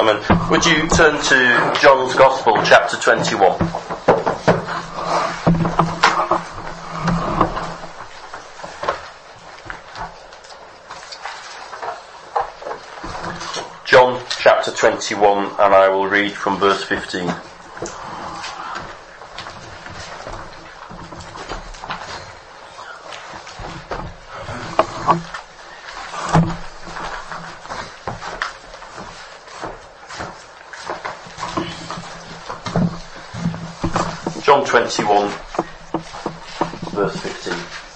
gentlemen, would you turn to John's Gospel, chapter 21. John chapter 21, and I will read from verse 15. John 21, verse 15.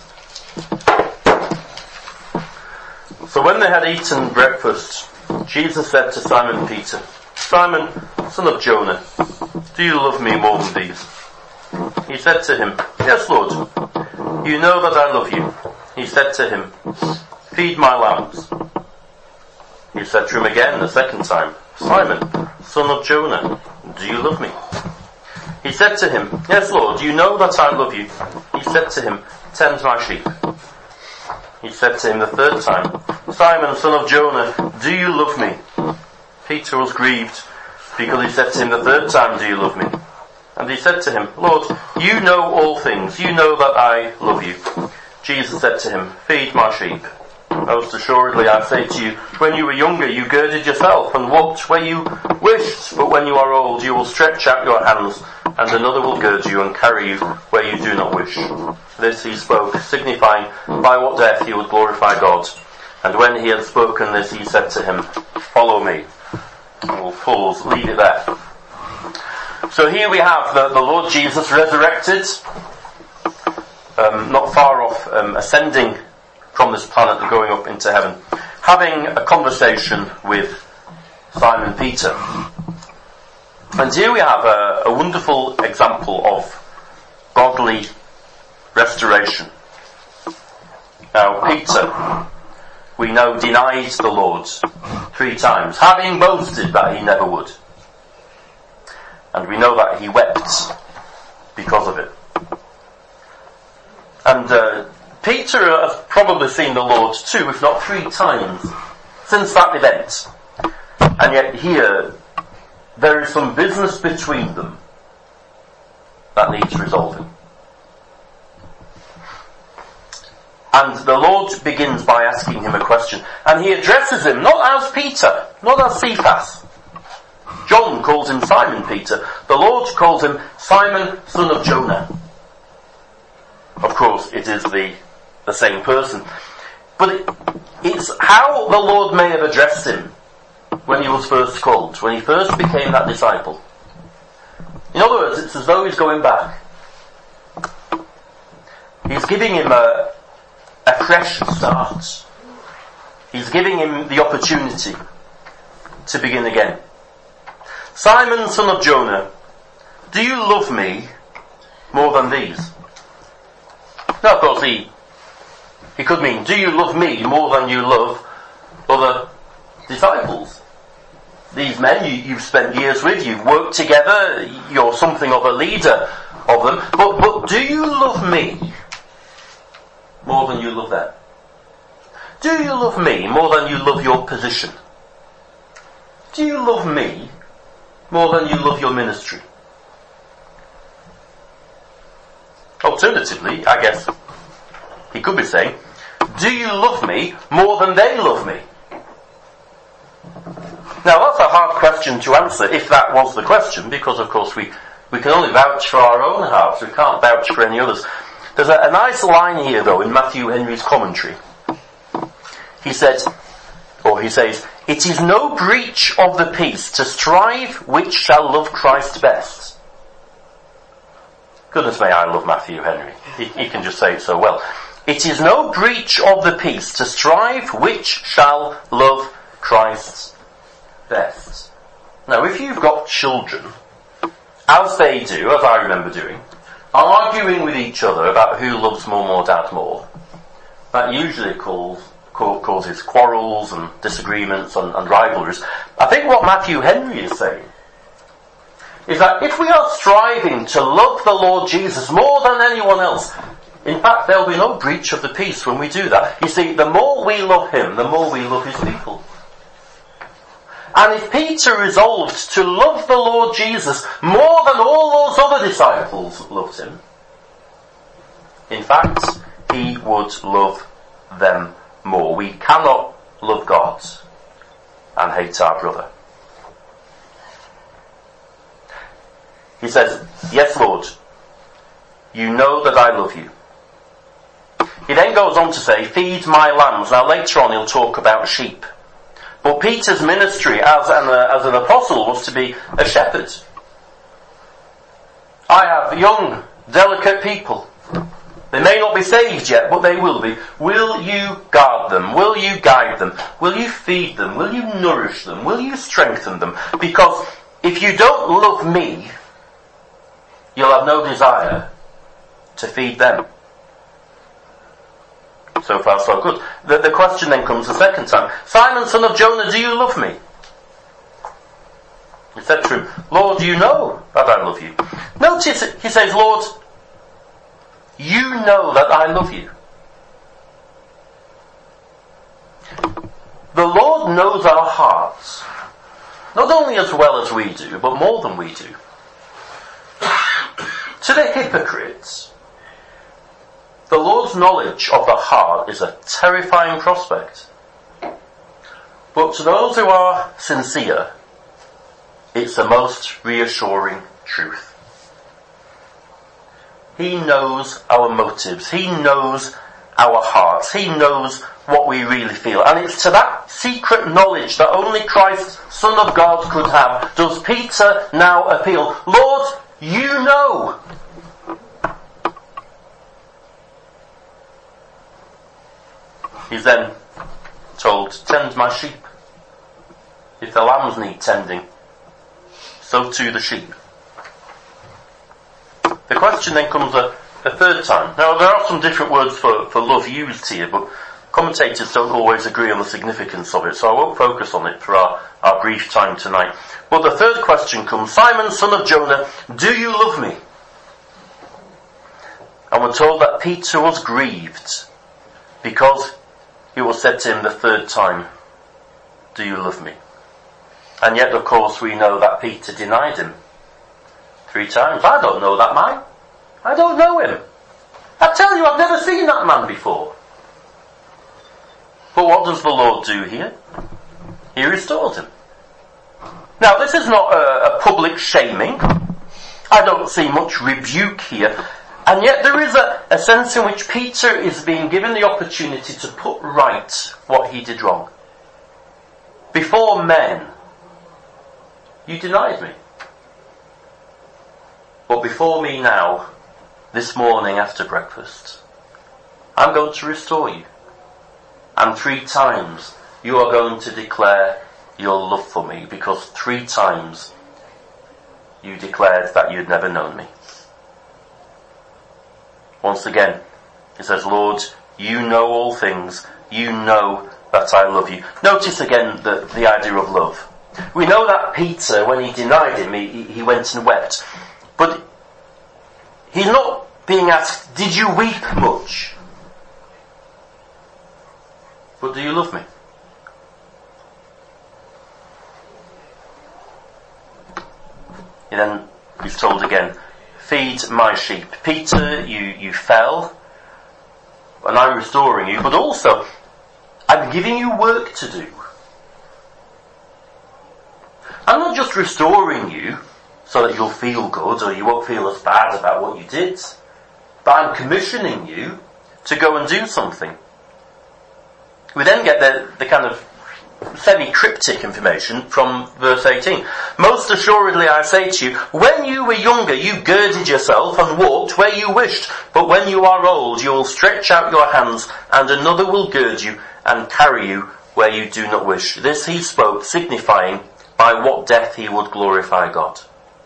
So when they had eaten breakfast, Jesus said to Simon Peter, "Simon, son of Jonah, do you love me more than these?" He said to him, "Yes, Lord, you know that I love you." He said to him, "Feed my lambs." He said to him again the second time, "Simon, son of Jonah, do you love me?" He said to him, "Yes, Lord, you know that I love you." He said to him, "Tend my sheep." He said to him the third time, "Simon, son of Jonah, do you love me?" Peter was grieved because he said to him the third time, "Do you love me?" And he said to him, "Lord, you know all things. You know that I love you." Jesus said to him, "Feed my sheep. Most assuredly I say to you, when you were younger you girded yourself and walked where you wished, but when you are old you will stretch out your hands, and another will gird you and carry you where you do not wish." This he spoke, signifying by what death he would glorify God. And when he had spoken this, he said to him, "Follow me." And we'll pause, leave it there. So here we have the Lord Jesus resurrected, not far off, ascending from this planet and going up into heaven, having a conversation with Simon Peter. And here we have a wonderful example of godly restoration. Now, Peter, we know, denied the Lord 3 times, having boasted that he never would. And we know that he wept because of it. And Peter has probably seen the Lord 2, if not 3 times, since that event. And yet here, there is some business between them that needs resolving. And the Lord begins by asking him a question. And he addresses him not as Peter, not as Cephas. John calls him Simon Peter. The Lord calls him Simon, son of Jonah. Of course, it is the same person. But it's how the Lord may have addressed him when he was first called, when he first became that disciple. In other words, it's as though he's going back. He's giving him a fresh start. He's giving him the opportunity to begin again. "Simon, son of Jonah, do you love me more than these?" Now, of course, he could mean, do you love me more than you love other disciples? These men you've spent years with, you've worked together, you're something of a leader of them, but do you love me more than you love them? Do you love me more than you love your position? Do you love me more than you love your ministry? Alternatively, I guess, he could be saying, do you love me more than they love me? Now that's a hard question to answer if that was the question, because of course we can only vouch for our own hearts, we can't vouch for any others. There's a nice line here though in Matthew Henry's commentary. He says, "It is no breach of the peace to strive which shall love Christ best." Goodness me, I love Matthew Henry. He can just say it so well. "It is no breach of the peace to strive which shall love Christ best." Now, if you've got children, as they do, as I remember doing, arguing with each other about who loves mum or dad more, that usually causes quarrels and disagreements and rivalries. I think what Matthew Henry is saying is that if we are striving to love the Lord Jesus more than anyone else, in fact there'll be no breach of the peace when we do that. You see, the more we love him, the more we love his people. And if Peter resolved to love the Lord Jesus more than all those other disciples loved him, in fact, he would love them more. We cannot love God and hate our brother. He says, yes, Lord, you know that I love you. He then goes on to say, feed my lambs. Now later on he'll talk about sheep. But Peter's ministry as an apostle was to be a shepherd. I have young, delicate people. They may not be saved yet, but they will be. Will you guard them? Will you guide them? Will you feed them? Will you nourish them? Will you strengthen them? Because if you don't love me, you'll have no desire to feed them. So far so good. The question then comes the second time. Simon, son of Jonah, do you love me? He said to him, Lord, you know that I love you. Notice he says, Lord, you know that I love you. The Lord knows our hearts. Not only as well as we do, but more than we do. To the hypocrites, the Lord's knowledge of the heart is a terrifying prospect. But to those who are sincere, it's the most reassuring truth. He knows our motives. He knows our hearts. He knows what we really feel. And it's to that secret knowledge that only Christ, Son of God, could have, does Peter now appeal. Lord, you know. He's then told, tend my sheep. If the lambs need tending, so too the sheep. The question then comes a third time. Now there are some different words for love used here, but commentators don't always agree on the significance of it, so I won't focus on it for our brief time tonight. But the third question comes, Simon, son of Jonah, do you love me? And we're told that Peter was grieved because it was said to him the third time, do you love me? And yet, of course, we know that Peter denied him 3 times. I don't know that man. I don't know him. I tell you, I've never seen that man before. But what does the Lord do here? He restores him. Now, this is not a public shaming. I don't see much rebuke here. And yet there is a sense in which Peter is being given the opportunity to put right what he did wrong. Before men, you denied me. But before me now, this morning after breakfast, I'm going to restore you. And 3 times you are going to declare your love for me, because 3 times you declared that you'd never known me. Once again, he says, Lord, you know all things. You know that I love you. Notice again the idea of love. We know that Peter, when he denied him, he went and wept. But he's not being asked, did you weep much? But do you love me? He then is told again, feed my sheep. Peter, you fell, and I'm restoring you, but also, I'm giving you work to do. I'm not just restoring you so that you'll feel good or you won't feel as bad about what you did, but I'm commissioning you to go and do something. We then get the kind of semi-cryptic information from verse 18. Most assuredly I say to you, when you were younger you girded yourself and walked where you wished, but when you are old you will stretch out your hands and another will gird you and carry you where you do not wish. This he spoke, signifying by what death he would glorify God.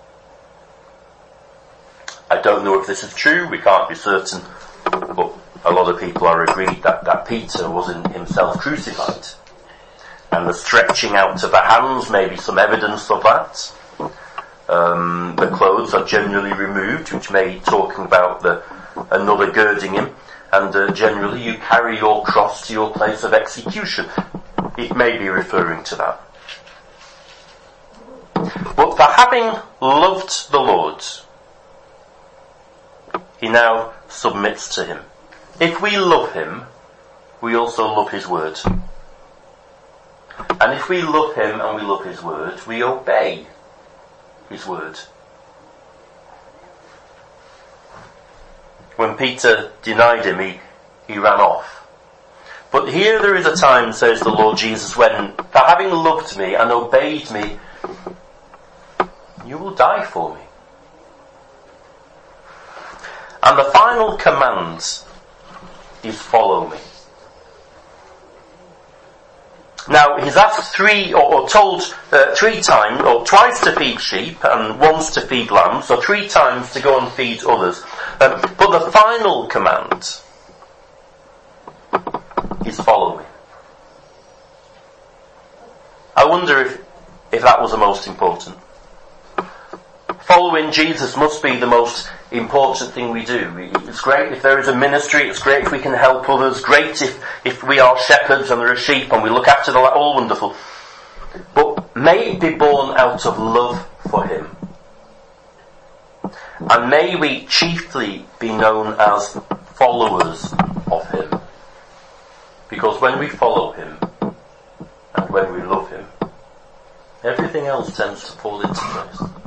I don't know if this is true, we can't be certain, but a lot of people are agreed that Peter was in himself crucified. And the stretching out of the hands may be some evidence of that. The clothes are generally removed, which may be talking about another girding him. And generally you carry your cross to your place of execution. It may be referring to that. But for having loved the Lord, he now submits to him. If we love him, we also love his word. And if we love him and we love his word, we obey his word. When Peter denied him, he ran off. But here there is a time, says the Lord Jesus, when, for having loved me and obeyed me, you will die for me. And the final command is follow me. Now, he's asked told 3 times, or twice to feed sheep and once to feed lambs, or 3 times to go and feed others. But the final command is follow me. I wonder if that was the most important. Following Jesus must be the most important thing we do. It's great if there is a ministry, it's great if we can help others, great if we are shepherds and there are sheep and we look after them, all wonderful. But may it be born out of love for him. And may we chiefly be known as followers of him. Because when we follow him and when we love him, everything else tends to fall into place.